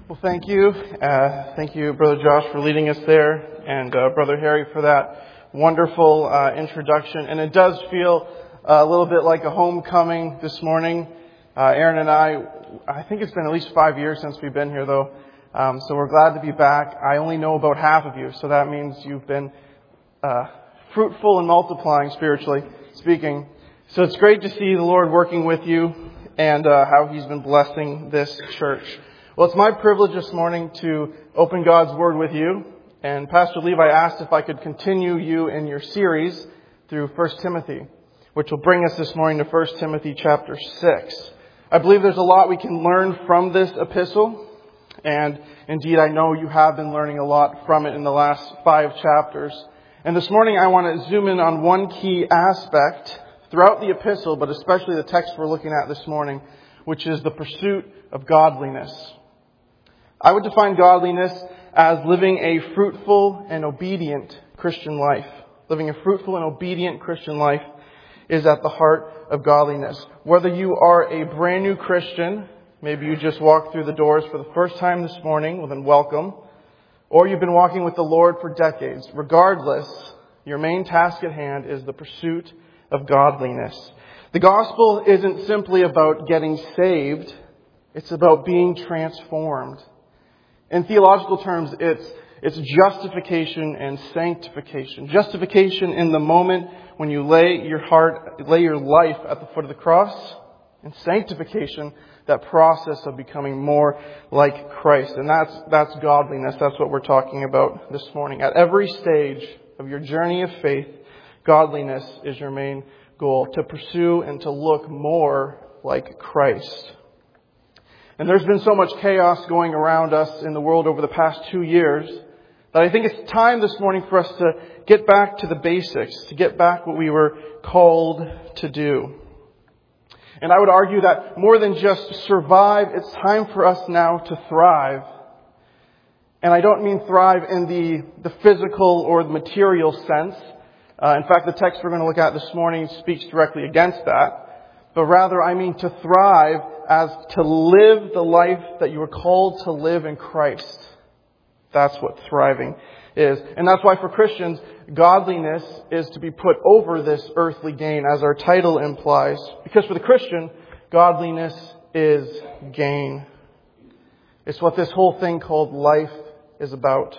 Well, thank you. Thank you, Brother Josh, for leading us there, and Brother Harry for that wonderful introduction. And it does feel a little bit like a homecoming this morning. Aaron and I think it's been at least 5 years since we've been here, though. So we're glad to be back. I only know about half of you, so that means you've been fruitful and multiplying, spiritually speaking. So it's great to see the Lord working with you and how He's been blessing this church. Well, it's my privilege this morning to open God's Word with you. And Pastor Levi asked if I could continue you in your series through 1 Timothy, which will bring us this morning to 1 Timothy chapter 6. I believe there's a lot we can learn from this epistle. And indeed, I know you have been learning a lot from it in the last 5 chapters. And this morning, I want to zoom in on one key aspect throughout the epistle, but especially the text we're looking at this morning, which is the pursuit of godliness. I would define godliness as living a fruitful and obedient Christian life. Living a fruitful and obedient Christian life is at the heart of godliness. Whether you are a brand new Christian, maybe you just walked through the doors for the first time this morning, well then welcome. Or you've been walking with the Lord for decades. Regardless, your main task at hand is the pursuit of godliness. The gospel isn't simply about getting saved. It's about being transformed. In theological terms, it's justification and sanctification. Justification in the moment when you lay your life at the foot of the cross, and sanctification, that process of becoming more like Christ. And that's godliness. That's what we're talking about this morning. At every stage of your journey of faith, godliness is your main goal, to pursue and to look more like Christ. And there's been so much chaos going around us in the world over the past 2 years that I think it's time this morning for us to get back to the basics, to get back what we were called to do. And I would argue that more than just survive, it's time for us now to thrive. And I don't mean thrive in the physical or the material sense. In fact, the text we're going to look at this morning speaks directly against that. But rather, I mean to thrive as to live the life that you were called to live in Christ. That's what thriving is. And that's why for Christians, godliness is to be put over this earthly gain, as our title implies. Because for the Christian, godliness is gain. It's what this whole thing called life is about.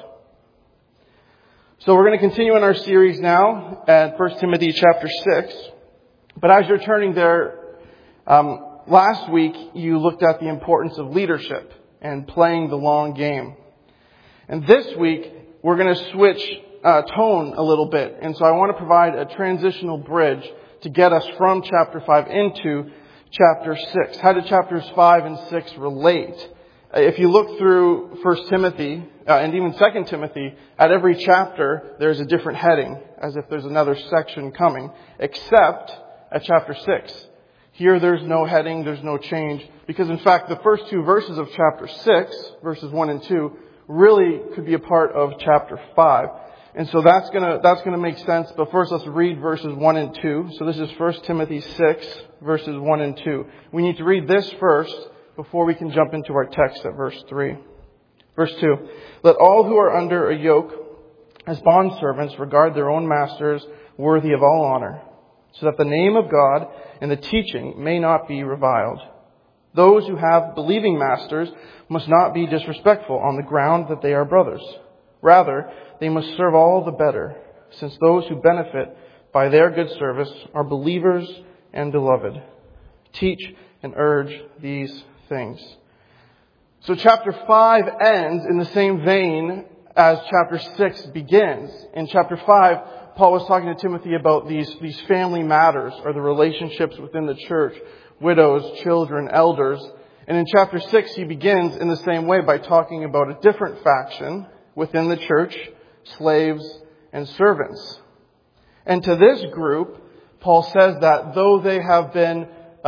So we're going to continue in our series now at 1 Timothy chapter 6. But as you're turning there, last week you looked at the importance of leadership and playing the long game. And this week we're going to switch tone a little bit. And so I want to provide a transitional bridge to get us from chapter 5 into chapter 6. How do chapters 5 and 6 relate? If you look through 1 Timothy and even 2 Timothy, at every chapter there's a different heading, as if there's another section coming, except at chapter 6. Here there's no heading, there's no change, because in fact the first 2 verses of chapter 6, verses 1 and 2, really could be a part of chapter 5. And so that's gonna make sense, but first let's read verses 1 and 2. So this is 1 Timothy 6, verses 1 and 2. We need to read this first before we can jump into our text at verse 3. Verse 2, let all who are under a yoke as bondservants regard their own masters worthy of all honor, so that the name of God and the teaching may not be reviled. Those who have believing masters must not be disrespectful on the ground that they are brothers. Rather, they must serve all the better, since those who benefit by their good service are believers and beloved. Teach and urge these things. So chapter 5 ends in the same vein as chapter 6 begins. In chapter 5, Paul was talking to Timothy about these family matters, or the relationships within the church, widows, children, elders. And in chapter 6, he begins in the same way by talking about a different faction within the church, slaves and servants. And to this group, Paul says that though they have been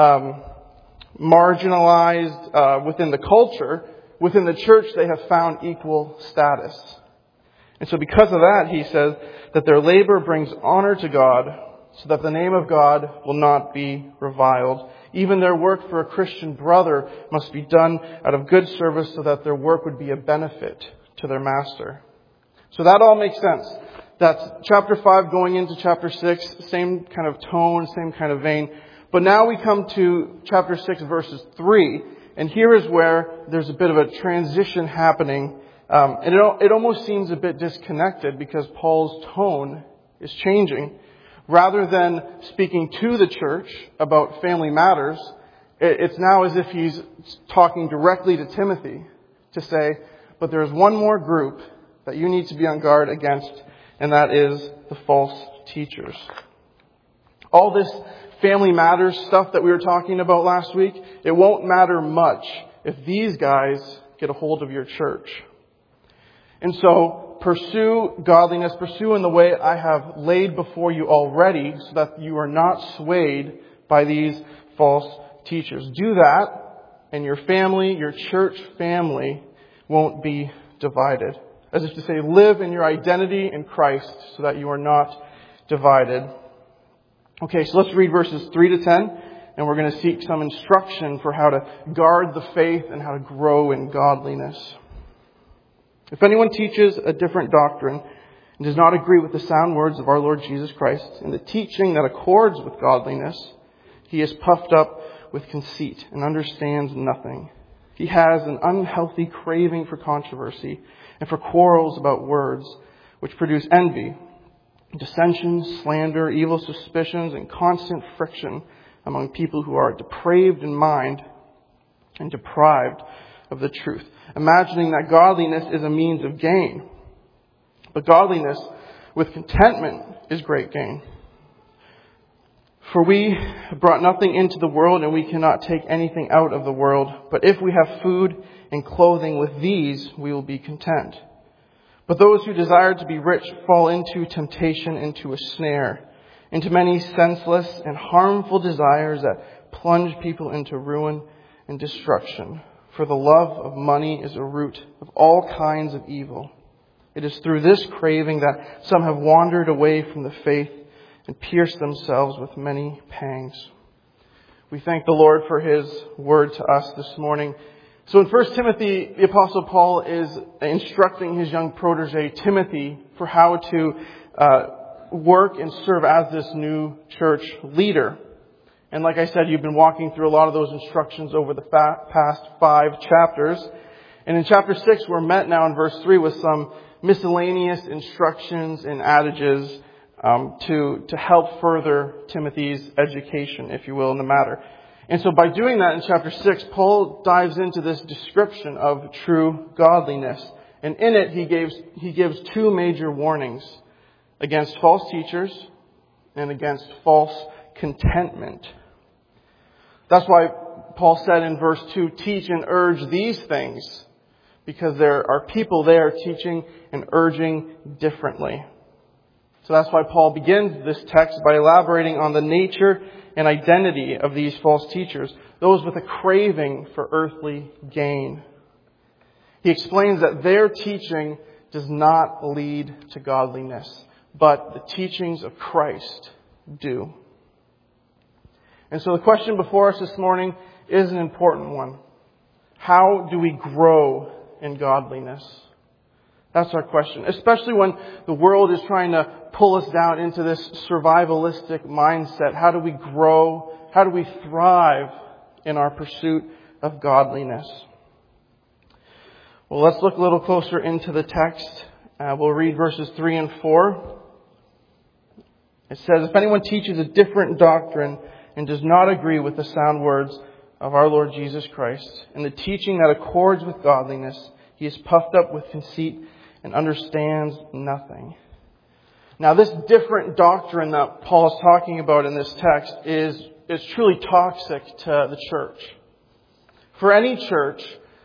marginalized within the culture, within the church they have found equal status. And so because of that, he says that their labor brings honor to God, so that the name of God will not be reviled. Even their work for a Christian brother must be done out of good service so that their work would be a benefit to their master. So that all makes sense. That's chapter 5 going into chapter 6, same kind of tone, same kind of vein. But now we come to chapter 6, verses 3, and here is where there's a bit of a transition happening. And it almost seems a bit disconnected because Paul's tone is changing. Rather than speaking to the church about family matters, it's now as if he's talking directly to Timothy to say, but there's one more group that you need to be on guard against, and that is the false teachers. All this family matters stuff that we were talking about last week, it won't matter much if these guys get a hold of your church. And so pursue godliness, pursue in the way I have laid before you already so that you are not swayed by these false teachers. Do that and your family, your church family, won't be divided. As if to say, live in your identity in Christ so that you are not divided. Okay, so let's read verses 3 to 10, and we're going to seek some instruction for how to guard the faith and how to grow in godliness. If anyone teaches a different doctrine and does not agree with the sound words of our Lord Jesus Christ and the teaching that accords with godliness, he is puffed up with conceit and understands nothing. He has an unhealthy craving for controversy and for quarrels about words, which produce envy, dissensions, slander, evil suspicions, and constant friction among people who are depraved in mind and deprived of the truth, imagining that godliness is a means of gain. But godliness with contentment is great gain. For we brought nothing into the world, and we cannot take anything out of the world. But if we have food and clothing, with these we will be content. But those who desire to be rich fall into temptation, into a snare, into many senseless and harmful desires that plunge people into ruin and destruction. For the love of money is a root of all kinds of evil. It is through this craving that some have wandered away from the faith and pierced themselves with many pangs. We thank the Lord for His word to us this morning. So in 1 Timothy, the Apostle Paul is instructing his young protege, Timothy, for how to work and serve as this new church leader. And like I said, you've been walking through a lot of those instructions over the past 5 chapters. And in chapter 6, we're met now in verse 3 with some miscellaneous instructions and adages to help further Timothy's education, if you will, in the matter. And so by doing that in chapter 6, Paul dives into this description of true godliness. And in it, he gives 2 major warnings against false teachers and against false contentment. That's why Paul said in verse 2, teach and urge these things, because there are people there teaching and urging differently. So that's why Paul begins this text by elaborating on the nature and identity of these false teachers, those with a craving for earthly gain. He explains that their teaching does not lead to godliness, but the teachings of Christ do. And so the question before us this morning is an important one. How do we grow in godliness? That's our question, especially when the world is trying to pull us down into this survivalistic mindset. How do we grow? How do we thrive in our pursuit of godliness? Well, let's look a little closer into the text. We'll read verses 3 and 4. It says, if anyone teaches a different doctrine and does not agree with the sound words of our Lord Jesus Christ and the teaching that accords with godliness, he is puffed up with conceit and understands nothing. Now, this different doctrine that Paul is talking about in this text is truly toxic to the church. For any church,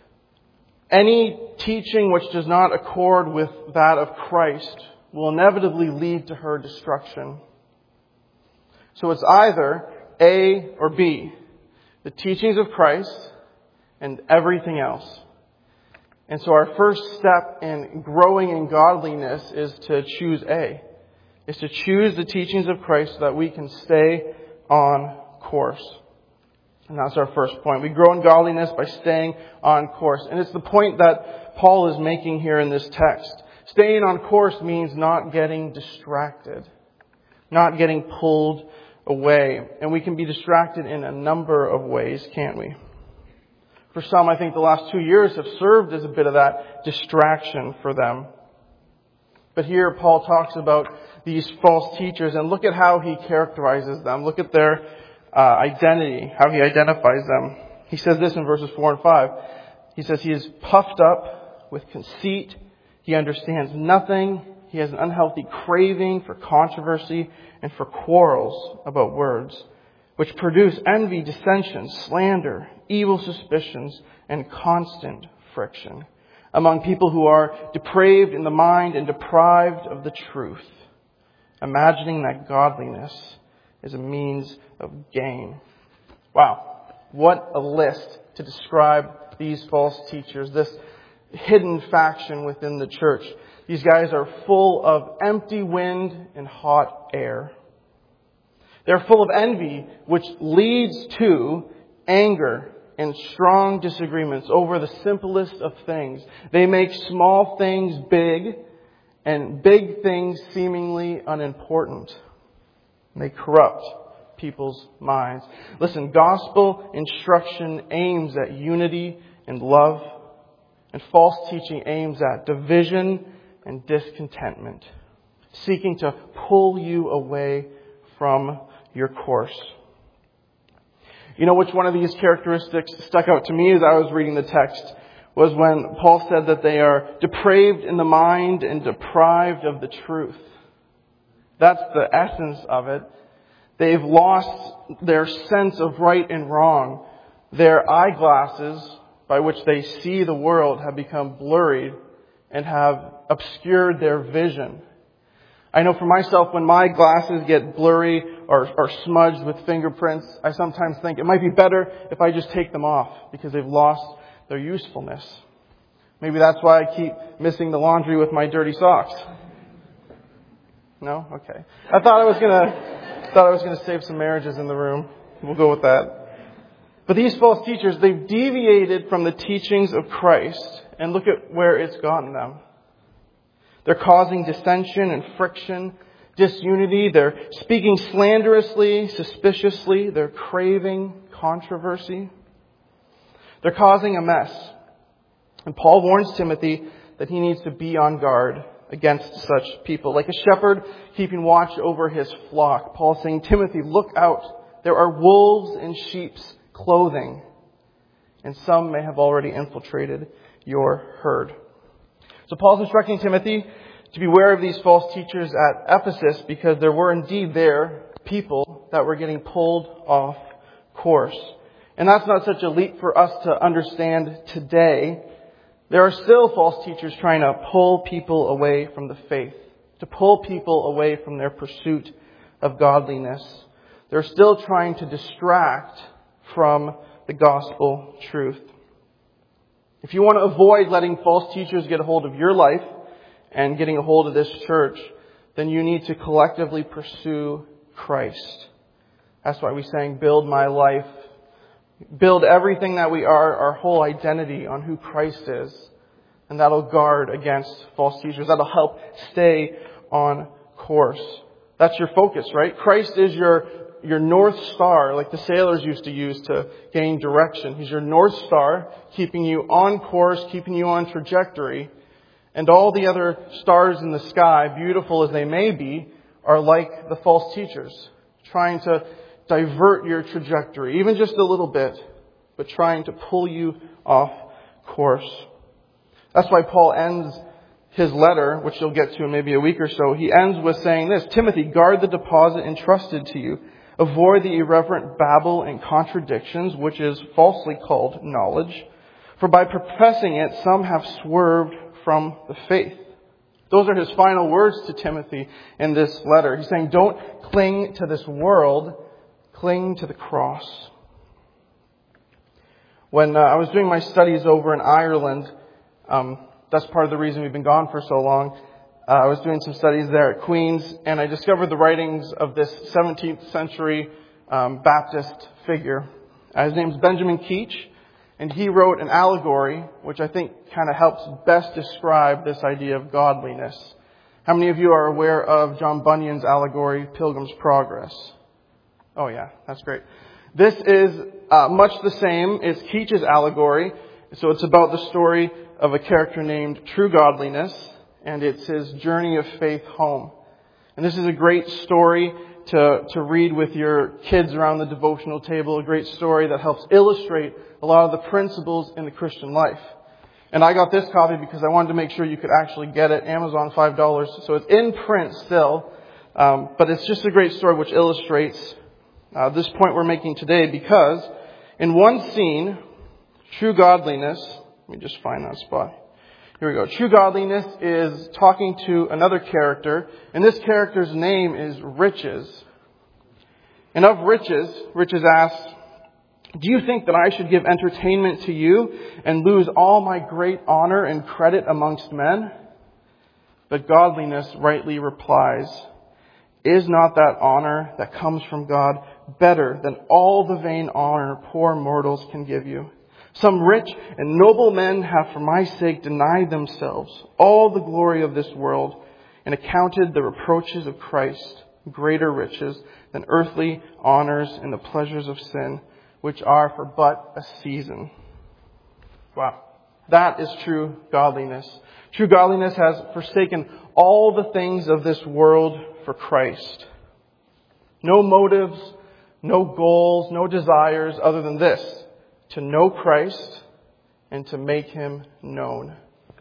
any teaching which does not accord with that of Christ will inevitably lead to her destruction. So it's either A or B, the teachings of Christ and everything else. And so our first step in growing in godliness is to choose A, is to choose the teachings of Christ so that we can stay on course. And that's our first point. We grow in godliness by staying on course. And it's the point that Paul is making here in this text. Staying on course means not getting distracted, not getting pulled away. And we can be distracted in a number of ways, can't we? For some, I think the last 2 years have served as a bit of that distraction for them. But here Paul talks about these false teachers, and look at how he characterizes them. Look at their identity, how he identifies them. He says this in verses 4 and 5. He says he is puffed up with conceit. He understands nothing. He has an unhealthy craving for controversy and for quarrels about words, which produce envy, dissension, slander, evil suspicions, and constant friction among people who are depraved in the mind and deprived of the truth, imagining that godliness is a means of gain. Wow, what a list to describe these false teachers, this hidden faction within the church. These guys are full of empty wind and hot air. They're full of envy, which leads to anger and strong disagreements over the simplest of things. They make small things big and big things seemingly unimportant. They corrupt people's minds. Listen, gospel instruction aims at unity and love, and false teaching aims at division and discontentment, seeking to pull you away from your course. You know which one of these characteristics stuck out to me as I was reading the text was when Paul said that they are depraved in the mind and deprived of the truth. That's the essence of it. They've lost their sense of right and wrong. Their eyeglasses by which they see the world have become blurry and have obscured their vision. I know for myself, when my glasses get blurry or smudged with fingerprints, I sometimes think it might be better if I just take them off because they've lost their usefulness. Maybe that's why I keep missing the laundry with my dirty socks. No? Okay. I thought I was gonna save some marriages in the room. We'll go with that. But these false teachers, they've deviated from the teachings of Christ, and look at where it's gotten them. They're causing dissension and friction, disunity. They're speaking slanderously, suspiciously. They're craving controversy. They're causing a mess. And Paul warns Timothy that he needs to be on guard against such people. Like a shepherd keeping watch over his flock. Paul's saying, Timothy, look out. There are wolves in sheep's clothing, and some may have already infiltrated your herd. So Paul's instructing Timothy to beware of these false teachers at Ephesus because there were indeed there people that were getting pulled off course. And that's not such a leap for us to understand today. There are still false teachers trying to pull people away from the faith, to pull people away from their pursuit of godliness. They're still trying to distract from the gospel truth. If you want to avoid letting false teachers get a hold of your life and getting a hold of this church, then you need to collectively pursue Christ. That's why we sang, build my life. Build everything that we are, our whole identity on who Christ is. And that'll guard against false teachers. That'll help stay on course. That's your focus, right? Christ is your North Star, like the sailors used to use to gain direction. He's your North Star, keeping you on course, keeping you on trajectory. And all the other stars in the sky, beautiful as they may be, are like the false teachers, trying to divert your trajectory, even just a little bit, but trying to pull you off course. That's why Paul ends his letter, which you'll get to in maybe a week or so. He ends with saying this, Timothy, guard the deposit entrusted to you. Avoid the irreverent babble and contradictions, which is falsely called knowledge. For by professing it, some have swerved from the faith. Those are his final words to Timothy in this letter. He's saying, don't cling to this world, cling to the cross. When I was doing my studies over in Ireland, that's part of the reason we've been gone for so long. I was doing some studies there at Queen's, and I discovered the writings of this 17th century Baptist figure. His name's Benjamin Keach, and he wrote an allegory which I think kind of helps best describe this idea of godliness. How many of you are aware of John Bunyan's allegory, Pilgrim's Progress? Oh yeah, that's great. This is much the same as Keach's allegory. So it's about the story of a character named True Godliness, and it's his journey of faith home. And this is a great story to read with your kids around the devotional table, a great story that helps illustrate a lot of the principles in the Christian life. And I got this copy because I wanted to make sure you could actually get it. Amazon, $5. So it's in print still, but it's just a great story which illustrates this point we're making today, because in one scene, true godliness, let me just find that spot. Here we go. True godliness is talking to another character, and this character's name is Riches. And of Riches asks, "Do you think that I should give entertainment to you and lose all my great honor and credit amongst men?" But godliness rightly replies, "Is not that honor that comes from God better than all the vain honor poor mortals can give you? Some rich and noble men have for my sake denied themselves all the glory of this world and accounted the reproaches of Christ greater riches than earthly honors and the pleasures of sin, which are for but a season." Wow. That is true godliness. True godliness has forsaken all the things of this world for Christ. No motives, no goals, no desires other than this: to know Christ and to make Him known.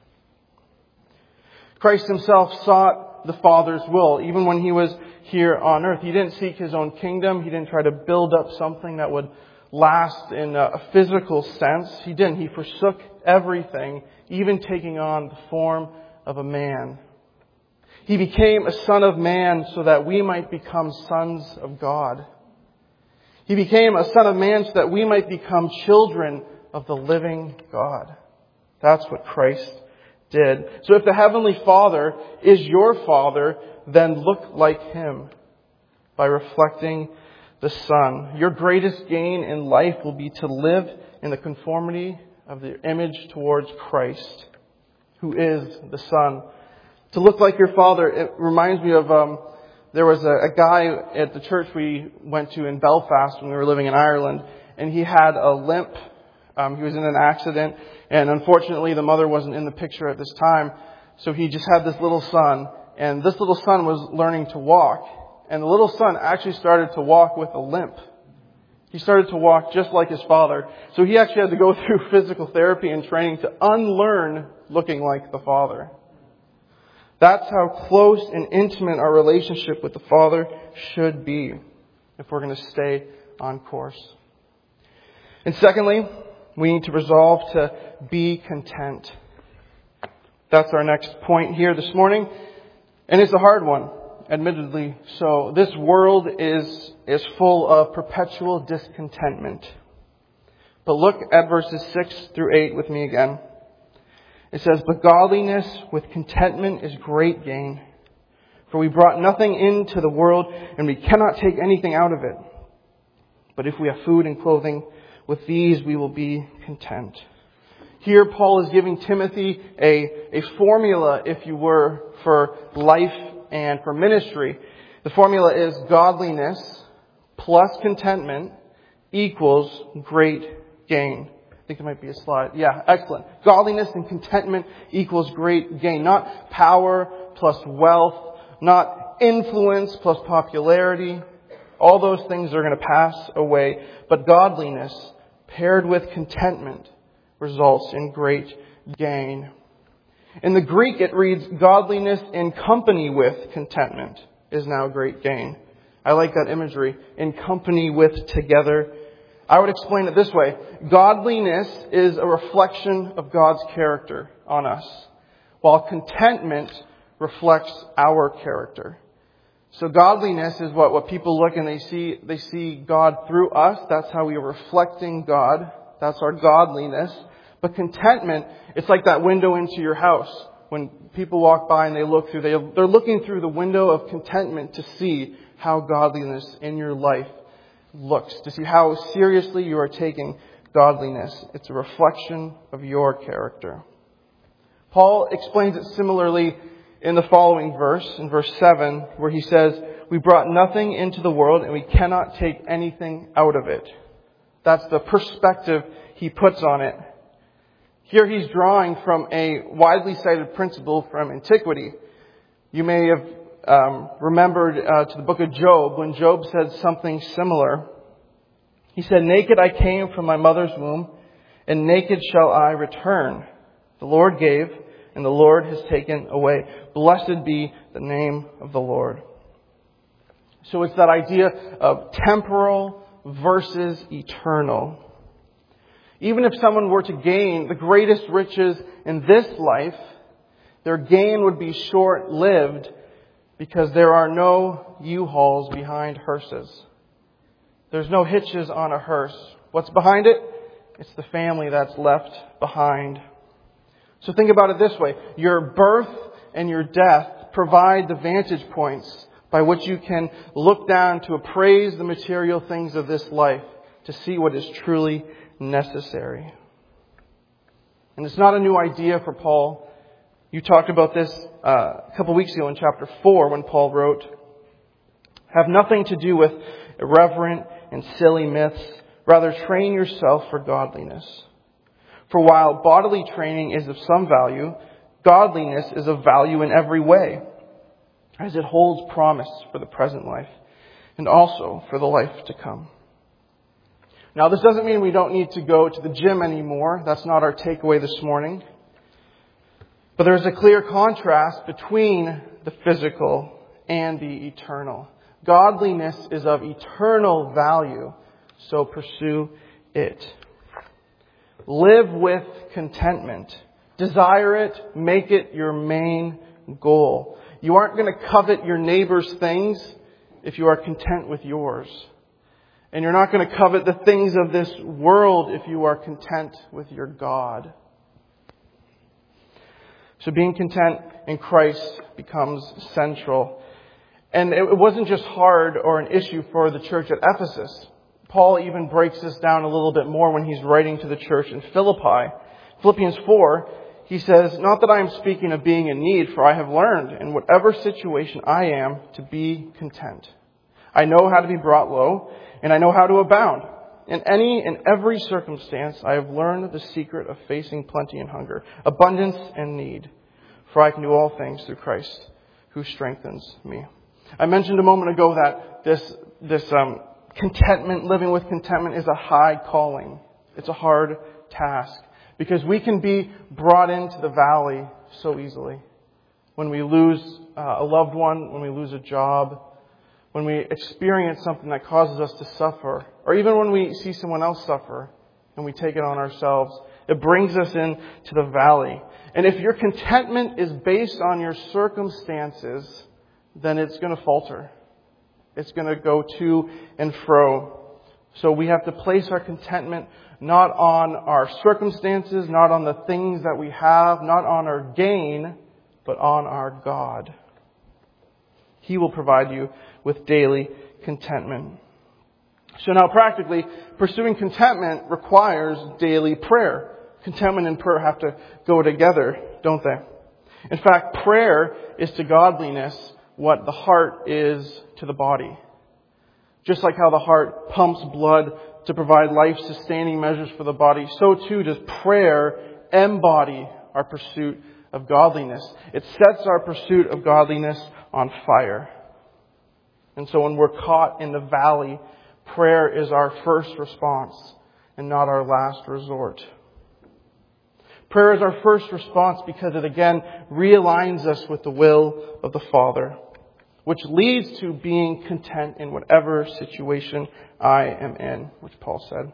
Christ Himself sought the Father's will. Even when He was here on earth, He didn't seek His own kingdom. He didn't try to build up something that would last in a physical sense. He didn't. He forsook everything, even taking on the form of a man. He became a son of man so that we might become sons of God. He became a son of man so that we might become children of the living God. That's what Christ did. So if the Heavenly Father is your Father, then look like Him by reflecting the Son. Your greatest gain in life will be to live in the conformity of the image towards Christ, who is the Son. To look like your Father, it reminds me of there was a guy at the church we went to in Belfast when we were living in Ireland, and he had a limp. He was in an accident, and unfortunately the mother wasn't in the picture at this time, so he just had this little son, and this little son was learning to walk, and the little son actually started to walk with a limp. He started to walk just like his father, so he actually had to go through physical therapy and training to unlearn looking like the Father. That's how close and intimate our relationship with the Father should be if we're going to stay on course. And secondly, we need to resolve to be content. That's our next point here this morning. And it's a hard one, admittedly. So this world is full of perpetual discontentment. But look at verses 6 through 8 with me again. It says, "But godliness with contentment is great gain. For we brought nothing into the world, and we cannot take anything out of it. But if we have food and clothing, with these we will be content." Here Paul is giving Timothy a formula, if you were, for life and for ministry. The formula is godliness plus contentment equals great gain. I think there might be a slide. Yeah, excellent. Godliness and contentment equals great gain. Not power plus wealth, not influence plus popularity. All those things are going to pass away. But godliness paired with contentment results in great gain. In the Greek, it reads, "Godliness in company with contentment is now great gain." I like that imagery. In company with, together. I would explain it this way. Godliness is a reflection of God's character on us, while contentment reflects our character. So godliness is what people look and they see God through us. That's how we are reflecting God. That's our godliness. But contentment, it's like that window into your house. When people walk by and they look through, they're looking through the window of contentment to see how godliness in your life looks, to see how seriously you are taking godliness. It's a reflection of your character. Paul explains it similarly in the following verse, in verse 7, where he says, "We brought nothing into the world and we cannot take anything out of it." That's the perspective he puts on it. Here he's drawing from a widely cited principle from antiquity. You may have remembered to the book of Job, when Job said something similar. He said, "Naked I came from my mother's womb, and naked shall I return. The Lord gave, and the Lord has taken away. Blessed be the name of the Lord." So it's that idea of temporal versus eternal. Even if someone were to gain the greatest riches in this life, their gain would be short-lived because there are no U-Hauls behind hearses. There's no hitches on a hearse. What's behind it? It's the family that's left behind. So think about it this way. Your birth and your death provide the vantage points by which you can look down to appraise the material things of this life, to see what is truly necessary. And it's not a new idea for Paul. You talked about this a couple weeks ago in chapter 4 when Paul wrote, "Have nothing to do with irreverent and silly myths. Rather, train yourself for godliness. For while bodily training is of some value, godliness is of value in every way, as it holds promise for the present life and also for the life to come." Now, this doesn't mean we don't need to go to the gym anymore. That's not our takeaway this morning. But there's a clear contrast between the physical and the eternal. Godliness is of eternal value, so pursue it. Live with contentment. Desire it. Make it your main goal. You aren't going to covet your neighbor's things if you are content with yours. And you're not going to covet the things of this world if you are content with your God. So being content in Christ becomes central. And it wasn't just hard or an issue for the church at Ephesus. Paul even breaks this down a little bit more when he's writing to the church in Philippi. Philippians 4, he says, "Not that I am speaking of being in need, for I have learned in whatever situation I am to be content. I know how to be brought low, and I know how to abound. In any and every circumstance, I have learned the secret of facing plenty and hunger, abundance and need. For I can do all things through Christ, who strengthens me." I mentioned a moment ago that this contentment, living with contentment, is a high calling. It's a hard task because we can be brought into the valley so easily. When we lose a loved one, when we lose a job, when we experience something that causes us to suffer, or even when we see someone else suffer and we take it on ourselves, it brings us into the valley. And if your contentment is based on your circumstances, then it's going to falter. It's going to go to and fro. So we have to place our contentment not on our circumstances, not on the things that we have, not on our gain, but on our God. He will provide you with daily contentment. So now practically, pursuing contentment requires daily prayer. Contentment and prayer have to go together, don't they? In fact, prayer is to godliness what the heart is to the body. Just like how the heart pumps blood to provide life-sustaining measures for the body, so too does prayer embody our pursuit of godliness. It sets our pursuit of godliness on fire. And so when we're caught in the valley, prayer is our first response and not our last resort. Prayer is our first response because it again realigns us with the will of the Father, which leads to being content in whatever situation I am in, which Paul said.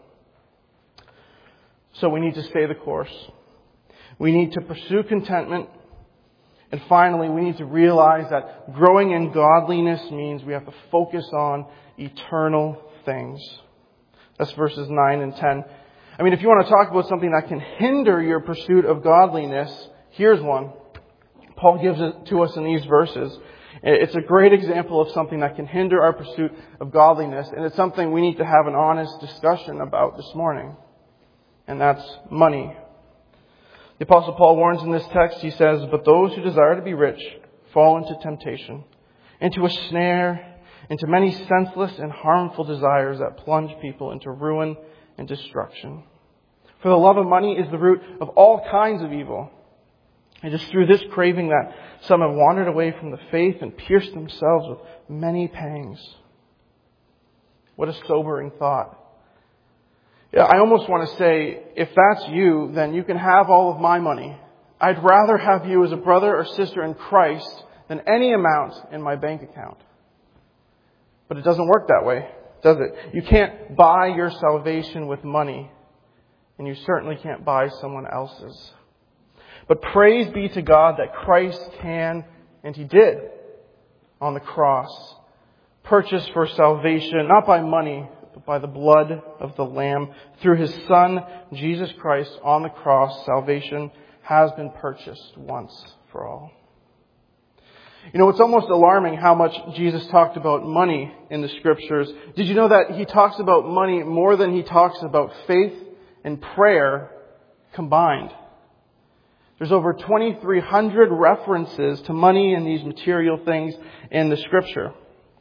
So we need to stay the course. We need to pursue contentment. And finally, we need to realize that growing in godliness means we have to focus on eternal things. That's verses 9 and 10. I mean, if you want to talk about something that can hinder your pursuit of godliness, here's one. Paul gives it to us in these verses. It's a great example of something that can hinder our pursuit of godliness, and it's something we need to have an honest discussion about this morning. And that's money. The Apostle Paul warns in this text, he says, "But those who desire to be rich fall into temptation, into a snare, into many senseless and harmful desires that plunge people into ruin and destruction. For the love of money is the root of all kinds of evil. It is through this craving that some have wandered away from the faith and pierced themselves with many pangs." What a sobering thought. Yeah, I almost want to say, if that's you, then you can have all of my money. I'd rather have you as a brother or sister in Christ than any amount in my bank account. But it doesn't work that way, does it? You can't buy your salvation with money, and you certainly can't buy someone else's. But praise be to God that Christ can, and He did, on the cross, purchase for salvation, not by money, but by the blood of the Lamb. Through His Son, Jesus Christ, on the cross, salvation has been purchased once for all. You know, it's almost alarming how much Jesus talked about money in the Scriptures. Did you know that He talks about money more than He talks about faith and prayer combined? There's over 2,300 references to money and these material things in the Scripture.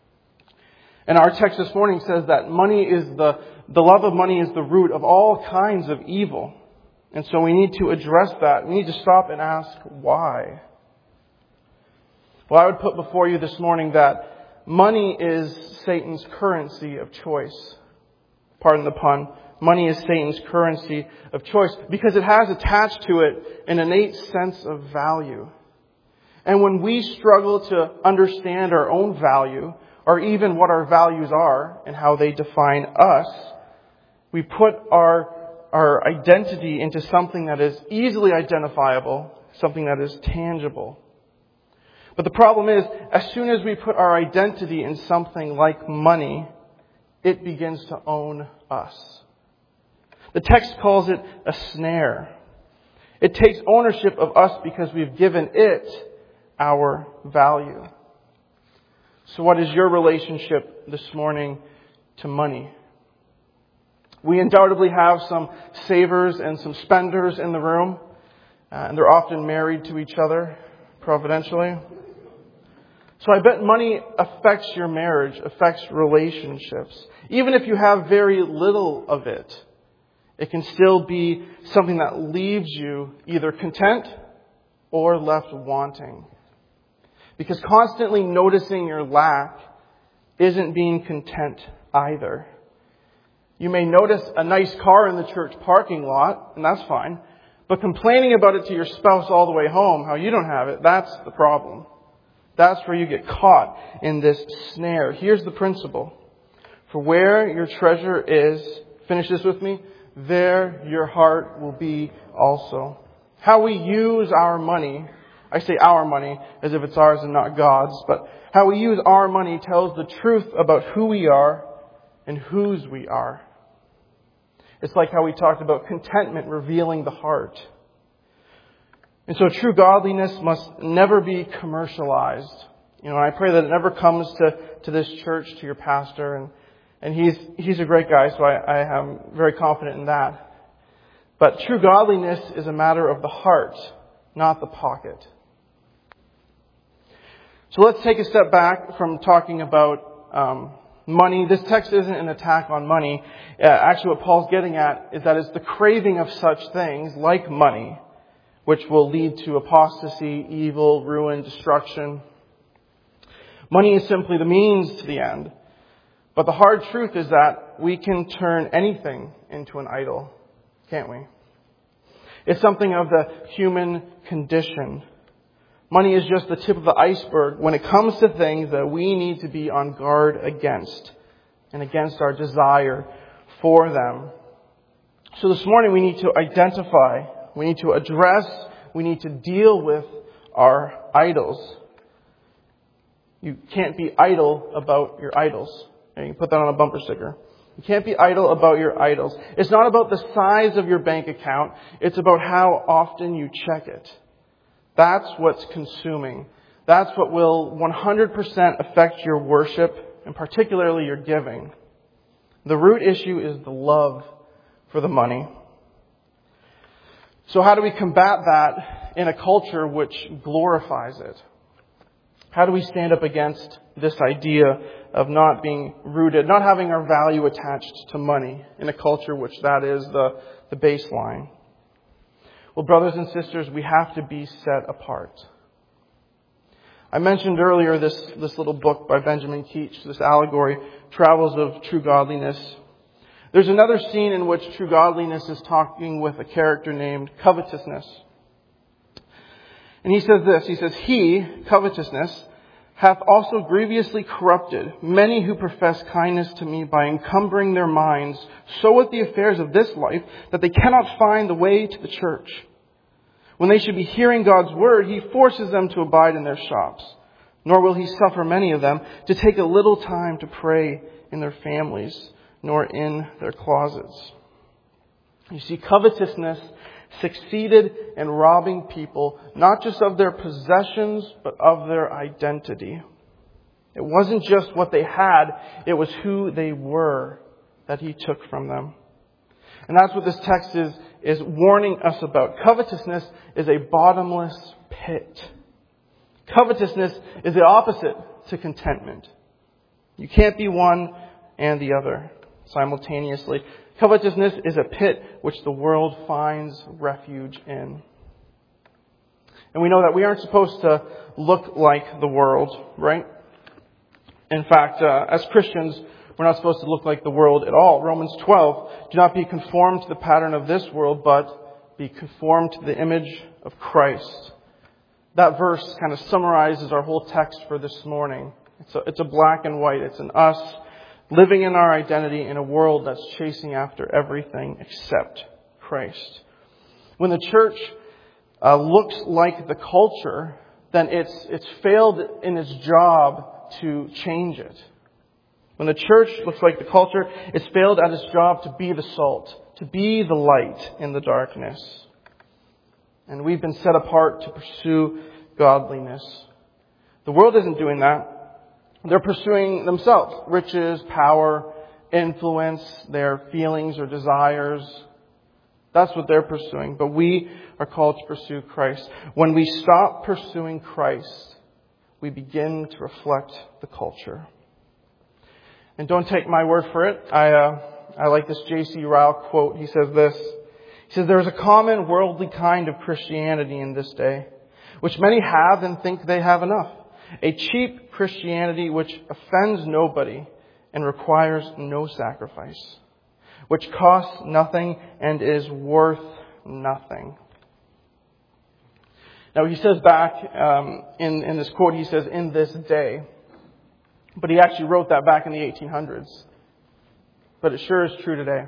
And our text this morning says that money is the love of money is the root of all kinds of evil. And so we need to address that. We need to stop and ask why. Well, I would put before you this morning that money is Satan's currency of choice. Pardon the pun. Money is Satan's currency of choice because it has attached to it an innate sense of value. And when we struggle to understand our own value, or even what our values are and how they define us, we put our identity into something that is easily identifiable, something that is tangible. But the problem is, as soon as we put our identity in something like money, it begins to own us. The text calls it a snare. It takes ownership of us because we've given it our value. So what is your relationship this morning to money? We undoubtedly have some savers and some spenders in the room, and they're often married to each other, providentially. So I bet money affects your marriage, affects relationships. Even if you have very little of it, it can still be something that leaves you either content or left wanting. Because constantly noticing your lack isn't being content either. You may notice a nice car in the church parking lot, and that's fine. But complaining about it to your spouse all the way home, how you don't have it, that's the problem. That's where you get caught in this snare. Here's the principle. For where your treasure is, finish this with me, there your heart will be also. How we use our money, I say our money as if it's ours and not God's, but how we use our money tells the truth about who we are and whose we are. It's like how we talked about contentment revealing the heart. And so true godliness must never be commercialized. You know, I pray that it never comes to this church, to your pastor, and he's a great guy, so I am very confident in that. But true godliness is a matter of the heart, not the pocket. So let's take a step back from talking about money. This text isn't an attack on money. Actually, what Paul's getting at is that it's the craving of such things, like money, which will lead to apostasy, evil, ruin, destruction. Money is simply the means to the end. But the hard truth is that we can turn anything into an idol, can't we? It's something of the human condition. Money is just the tip of the iceberg when it comes to things that we need to be on guard against and against our desire for them. So this morning we need to identify, we need to address, we need to deal with our idols. You can't be idle about your idols. You can put that on a bumper sticker. You can't be idle about your idols. It's not about the size of your bank account. It's about how often you check it. That's what's consuming. That's what will 100% affect your worship, and particularly your giving. The root issue is the love for the money. So how do we combat that in a culture which glorifies it? How do we stand up against this idea of not being rooted, not having our value attached to money in a culture which that is the baseline? Well, brothers and sisters, we have to be set apart. I mentioned earlier this little book by Benjamin Keach, this allegory, Travels of True Godliness. There's another scene in which true godliness is talking with a character named covetousness. And he says this, he says, "He, covetousness, hath also grievously corrupted many who profess kindness to me by encumbering their minds so with the affairs of this life that they cannot find the way to the church. When they should be hearing God's word, he forces them to abide in their shops. Nor will he suffer many of them to take a little time to pray in their families, nor in their closets." You see, covetousness succeeded in robbing people, not just of their possessions, but of their identity. It wasn't just what they had, it was who they were that he took from them. And that's what this text is warning us about. Covetousness is a bottomless pit. Covetousness is the opposite to contentment. You can't be one and the other simultaneously. Covetousness is a pit which the world finds refuge in. And we know that we aren't supposed to look like the world, right? In fact, as Christians, we're not supposed to look like the world at all. Romans 12, "Do not be conformed to the pattern of this world, but be conformed to the image of Christ." That verse kind of summarizes our whole text for this morning. It's a black and white. It's an us living in our identity in a world that's chasing after everything except Christ. When the church looks like the culture, then it's failed in its job to change it. When the church looks like the culture, it's failed at its job to be the salt, to be the light in the darkness. And we've been set apart to pursue godliness. The world isn't doing that. They're pursuing themselves, riches, power, influence, their feelings or desires. That's what they're pursuing. But we are called to pursue Christ. When we stop pursuing Christ, we begin to reflect the culture. And don't take my word for it. I like this J.C. Ryle quote. He says this. He says, "There is a common worldly kind of Christianity in this day, which many have and think they have enough. A cheap Christianity which offends nobody and requires no sacrifice, which costs nothing and is worth nothing." Now he says back in this quote, he says, "in this day." But he actually wrote that back in the 1800s. But it sure is true today.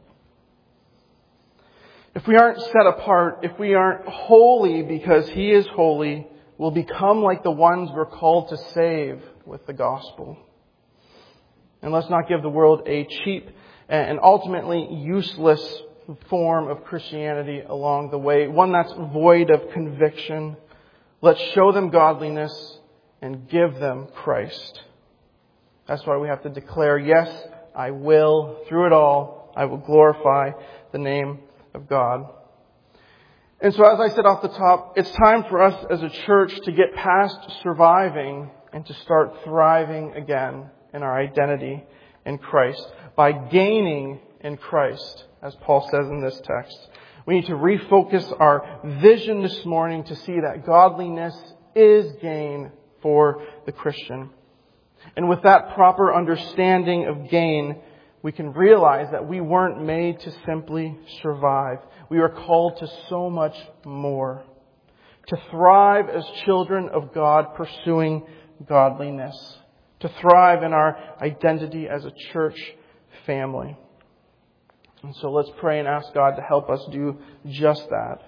If we aren't set apart, if we aren't holy because he is holy, we'll become like the ones we're called to save with the gospel. And let's not give the world a cheap and ultimately useless form of Christianity along the way, one that's void of conviction. Let's show them godliness and give them Christ. That's why we have to declare, yes, I will, through it all, I will glorify the name of God. And so as I said off the top, it's time for us as a church to get past surviving and to start thriving again in our identity in Christ by gaining in Christ, as Paul says in this text. We need to refocus our vision this morning to see that godliness is gain for the Christian. And with that proper understanding of gain, we can realize that we weren't made to simply survive. We are called to so much more. To thrive as children of God, pursuing godliness. To thrive in our identity as a church family. And so let's pray and ask God to help us do just that.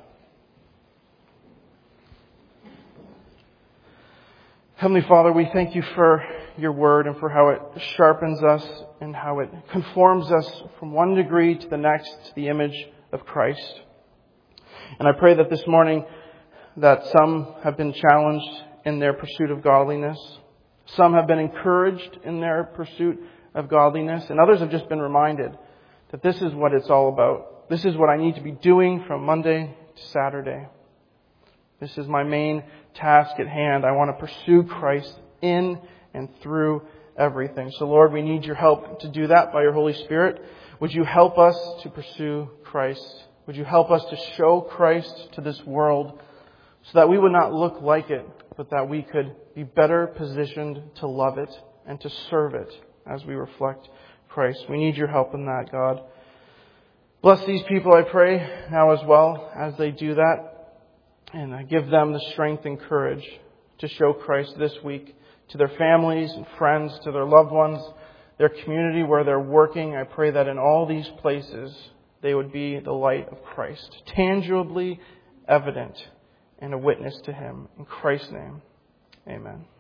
Heavenly Father, we thank you for your word and for how it sharpens us and how it conforms us from one degree to the next to the image of Christ. And I pray that this morning that some have been challenged in their pursuit of godliness. Some have been encouraged in their pursuit of godliness, and others have just been reminded that this is what it's all about. This is what I need to be doing from Monday to Saturday. This is my main task at hand. I want to pursue Christ in and through everything. So Lord, we need your help to do that by your Holy Spirit. Would you help us to pursue Christ? Would you help us to show Christ to this world so that we would not look like it, but that we could be better positioned to love it and to serve it as we reflect Christ. We need your help in that, God. Bless these people, I pray, now as well as they do that. And give them the strength and courage to show Christ this week to their families and friends, to their loved ones, their community where they're working. I pray that in all these places they would be the light of Christ, tangibly evident and a witness to Him. In Christ's name, amen.